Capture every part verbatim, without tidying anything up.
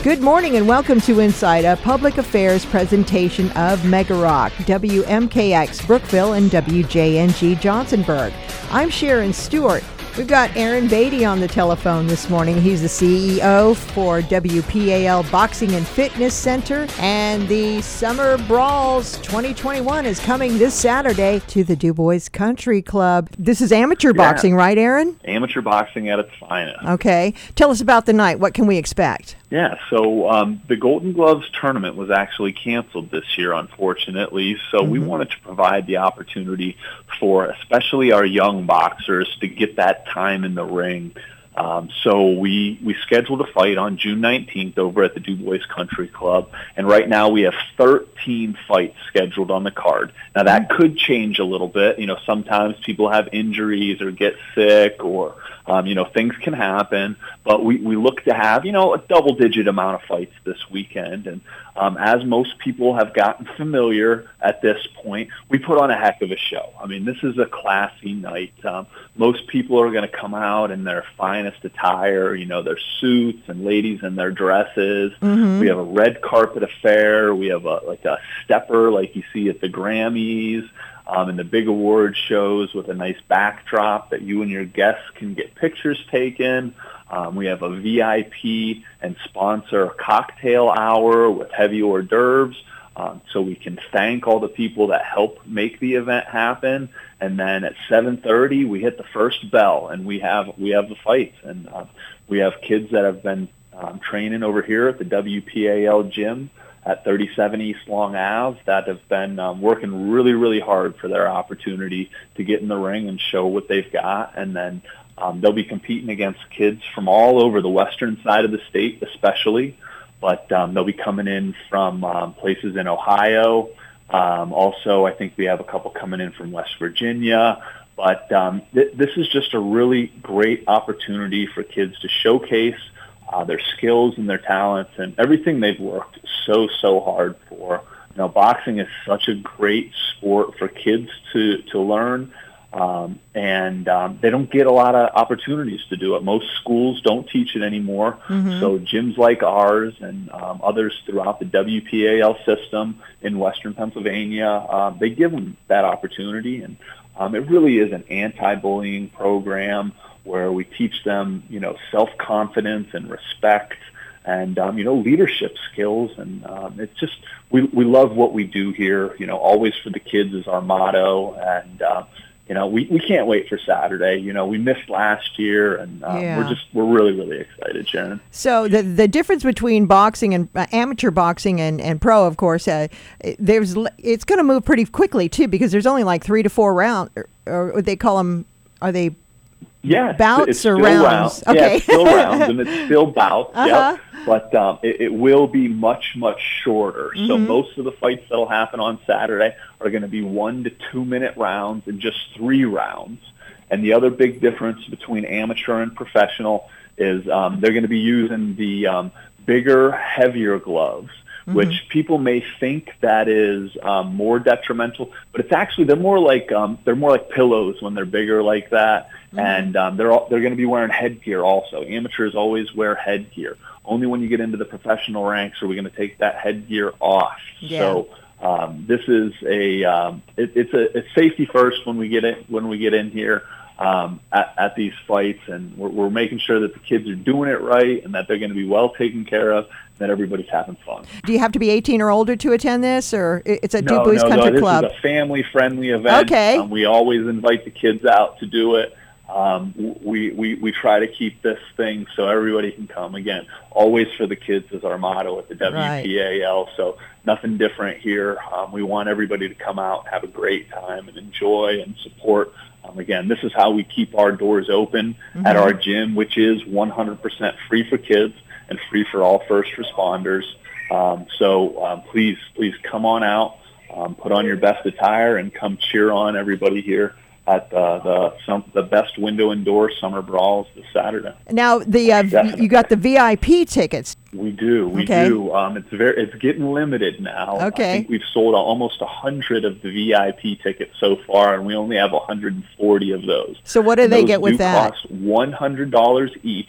Good morning and welcome to Inside, a public affairs presentation of Mega Rock, W M K X Brookville and W J N G Johnsonburg. I'm Sharon Stewart. We've got Aaron Beatty on the telephone this morning. He's the C E O for W P A L Boxing and Fitness Center, and the Summer Brawls twenty twenty-one is coming this Saturday to the DuBois Country Club. This is amateur Yeah. boxing, right, Aaron? Amateur boxing at its finest. Okay. Tell us about the night. What can we expect? Yeah, so um, the Golden Gloves tournament was actually canceled this year, unfortunately, so mm-hmm. we wanted to provide the opportunity for especially our young boxers to get that time in the ring. Um, so we, we scheduled a fight on June nineteenth over at the DuBois Country Club, and right now we have thirteen fights scheduled on the card. Now that could change a little bit. You know, sometimes people have injuries or get sick or, um, you know, things can happen, but we, we look to have, you know, a double-digit amount of fights this weekend. And um, as most people have gotten familiar at this point, we put on a heck of a show. I mean, this is a classy night. Um, most people are going to come out in their finest attire, you know, their suits, and ladies in their dresses. Mm-hmm. We have a red carpet affair. We have a like a stepper like you see at the Grammys um, and the big award shows with a nice backdrop that you and your guests can get pictures taken. Um, we have a V I P and sponsor cocktail hour with heavy hors d'oeuvres. Um, so we can thank all the people that help make the event happen, and then at seven thirty we hit the first bell, and we have we have the fights, and uh, we have kids that have been um, training over here at the W P A L gym at thirty-seven East Long Ave that have been um, working really really hard for their opportunity to get in the ring and show what they've got, and then um, they'll be competing against kids from all over the western side of the state, especially. But um, they'll be coming in from um, places in Ohio. Um, also, I think we have a couple coming in from West Virginia. But um, th- this is just a really great opportunity for kids to showcase uh, their skills and their talents and everything they've worked so, so hard for. You know, boxing is such a great sport for kids to, to learn. Um, and um, they don't get a lot of opportunities to do it. Most schools don't teach it anymore. Mm-hmm. So gyms like ours and um, others throughout the W P A L system in Western Pennsylvania, uh, they give them that opportunity. And um, it really is an anti-bullying program where we teach them, you know, self-confidence and respect and, um, you know, leadership skills. And um, it's just, we, we love what we do here. You know, always for the kids is our motto. And, uh, You know, we, we can't wait for Saturday. You know, we missed last year, and um, yeah. we're just we're really really excited, Sharon. So the the difference between boxing and uh, amateur boxing and, and pro, of course, uh, there's it's going to move pretty quickly too, because there's only like three to four rounds, or, or what they call them. Are they? Yeah, bouts it's or still rounds? Round. Okay, yeah, it's still rounds, and it's still bouts. Uh-huh. Yep. But um, it, it will be much, much shorter. Mm-hmm. So most of the fights that will happen on Saturday are going to be one to two minute rounds and just three rounds. And the other big difference between amateur and professional is um, they're going to be using the um, bigger, heavier gloves, mm-hmm. which people may think that is um, more detrimental, but it's actually they're more like um, they're more like pillows when they're bigger like that. Mm-hmm. And um, they're all, they're going to be wearing headgear also. Amateurs always wear headgear. Only when you get into the professional ranks are we going to take that headgear off. Yeah. So um, this is a um, it, it's a it's safety first when we get in when we get in here um, at, at these fights, and we're, we're making sure that the kids are doing it right and that they're going to be well taken care of, and that everybody's having fun. Do you have to be eighteen or older to attend this, or it's a no, DuBois no, Country no, Club? This is a family-friendly event. Okay. Um, we always invite the kids out to do it. Um, we, we, we try to keep this thing so everybody can come. Again, always for the kids is our motto at the W P A L, right. So nothing different here. Um, we want everybody to come out, have a great time, and enjoy and support. Um, again, this is how we keep our doors open mm-hmm. at our gym, which is one hundred percent free for kids and free for all first responders. Um, so um, please, please come on out, um, put on your best attire, and come cheer on everybody here at the the, some, the best window and door Summer Brawls this Saturday. Now, the uh, you got the V I P tickets. We do, we okay. do. Um, it's very, it's getting limited now. Okay. I think we've sold almost a hundred of the V I P tickets so far, and we only have one hundred forty of those. So what do and they those get with do that? Cost one hundred dollars each.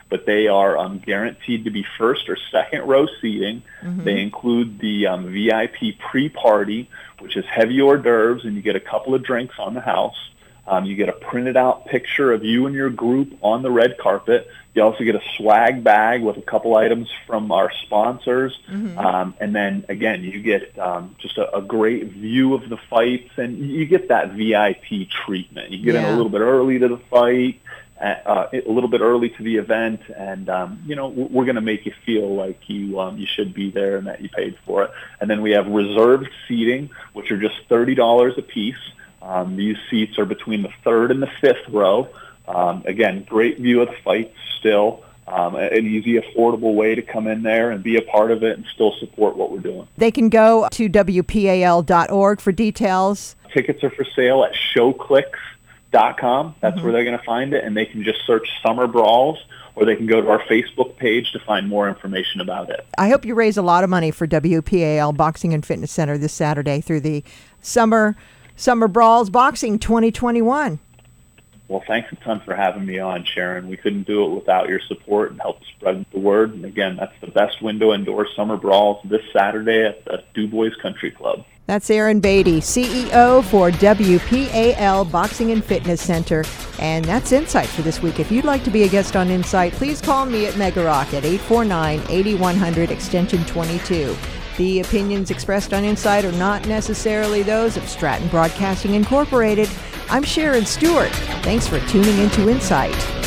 but they are um, guaranteed to be first or second row seating. Mm-hmm. They include the um, V I P pre-party, which is heavy hors d'oeuvres, and you get a couple of drinks on the house. Um, you get a printed out picture of you and your group on the red carpet. You also get a swag bag with a couple items from our sponsors. Mm-hmm. Um, and then, again, you get um, just a, a great view of the fights, and you get that V I P treatment. You get yeah. in a little bit early to the fight, uh, a little bit early to the event, and, um, you know, we're going to make you feel like you um, you should be there and that you paid for it. And then we have reserved seating, which are just thirty dollars a piece. Um, these seats are between the third and the fifth row. Um, again, great view of the fight still. Um, an easy, affordable way to come in there and be a part of it and still support what we're doing. They can go to W P A L dot org for details. Tickets are for sale at show clicks dot com. That's mm-hmm. where they're going to find it, and they can just search Summer Brawls, or they can go to our Facebook page to find more information about it. I hope you raise a lot of money for W P A L Boxing and Fitness Center this Saturday through the Summer Summer Brawls Boxing twenty twenty-one. Well, thanks a ton for having me on, Sharon. We couldn't do it without your support and help spread the word. And again, that's the best window indoor Summer Brawls this Saturday at the DuBois Country Club. That's Aaron Beatty, C E O for W P A L Boxing and Fitness Center. And that's Insight for this week. If you'd like to be a guest on Insight, please call me at Mega Rock at eight four nine, eight one zero zero, extension twenty-two. The opinions expressed on Insight are not necessarily those of Stratton Broadcasting Incorporated. I'm Sharon Stewart. Thanks for tuning into Insight.